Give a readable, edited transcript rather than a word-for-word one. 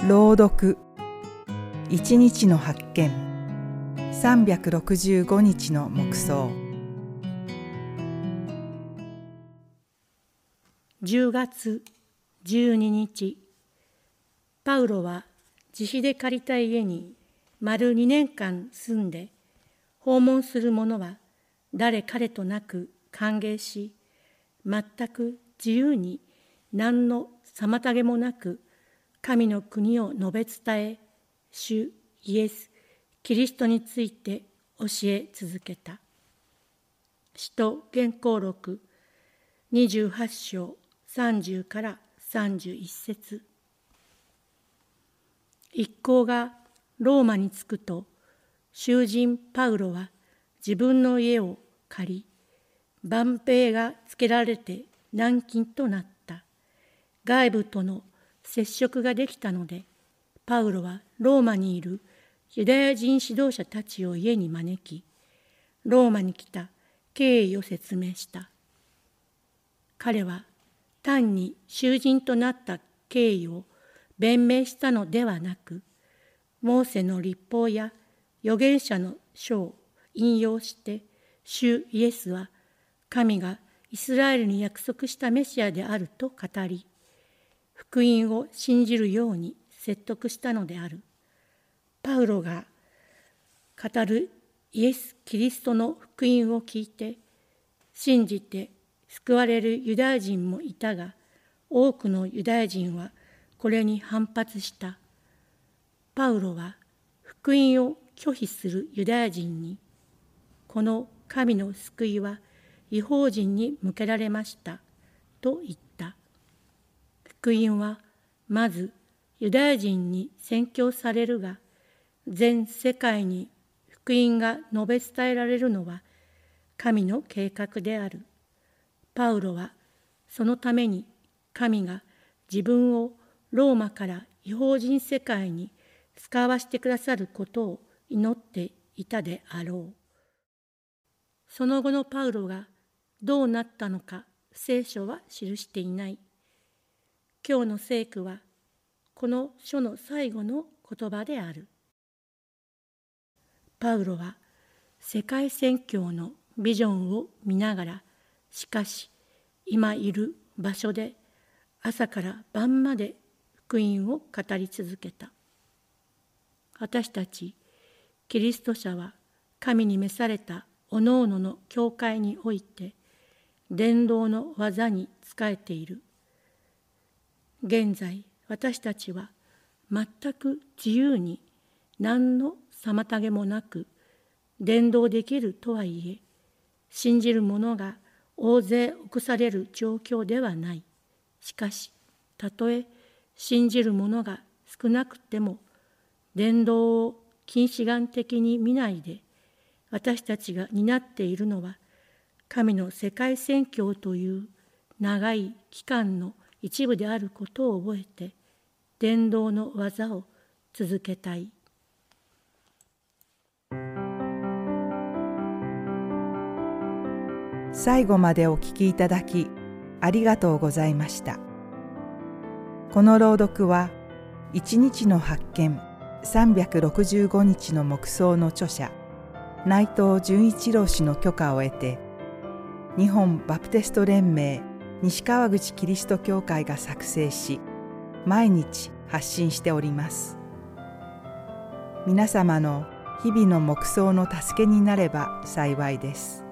朗読一日の発見365日の黙想。 10月12日、パウロは自費で借りた家に丸2年間住んで、訪問する者は誰彼となく歓迎し、全く自由に何の妨げもなく神の国を述べ伝え、主イエス・キリストについて教え続けた。使徒言行録28章30から31節。一行がローマに着くと、囚人パウロは自分の家を借り、万兵がつけられて軟禁となった。外部との接触ができたので、パウロはローマにいるユダヤ人指導者たちを家に招き、ローマに来た経緯を説明した。彼は単に囚人となった経緯を弁明したのではなく、モーセの律法や預言者の書を引用して、主イエスは神がイスラエルに約束したメシアであると語り、福音を信じるように説得したのである。パウロが語るイエス・キリストの福音を聞いて、信じて救われるユダヤ人もいたが、多くのユダヤ人はこれに反発した。パウロは福音を拒否するユダヤ人に、この神の救いは異邦人に向けられましたと言った。福音はまずユダヤ人に宣教されるが、全世界に福音が述べ伝えられるのは神の計画である。パウロはそのために神が自分をローマから異邦人世界に使わしてくださることを祈っていたであろう。その後のパウロがどうなったのか聖書は記していない。今日の聖句はこの書の最後の言葉である。パウロは世界宣教のビジョンを見ながら、しかし今いる場所で朝から晩まで福音を語り続けた。私たちキリスト者は神に召されたおのおのの教会において伝道の技に仕えている。現在私たちは全く自由に何の妨げもなく伝道できるとはいえ、信じる者が大勢起こされる状況ではない。しかし、たとえ信じる者が少なくても、伝道を近視眼的に見ないで、私たちが担っているのは、神の世界宣教という長い期間の一部であることを覚えて、伝道の技を続けたい。 最後までお聞きいただきありがとうございました。この朗読は一日の発見365日の黙想の著者内藤純一郎氏の許可を得て、日本バプテスト連盟西川口キリスト教会が作成し、毎日発信しております。皆様の日々の黙想の助けになれば幸いです。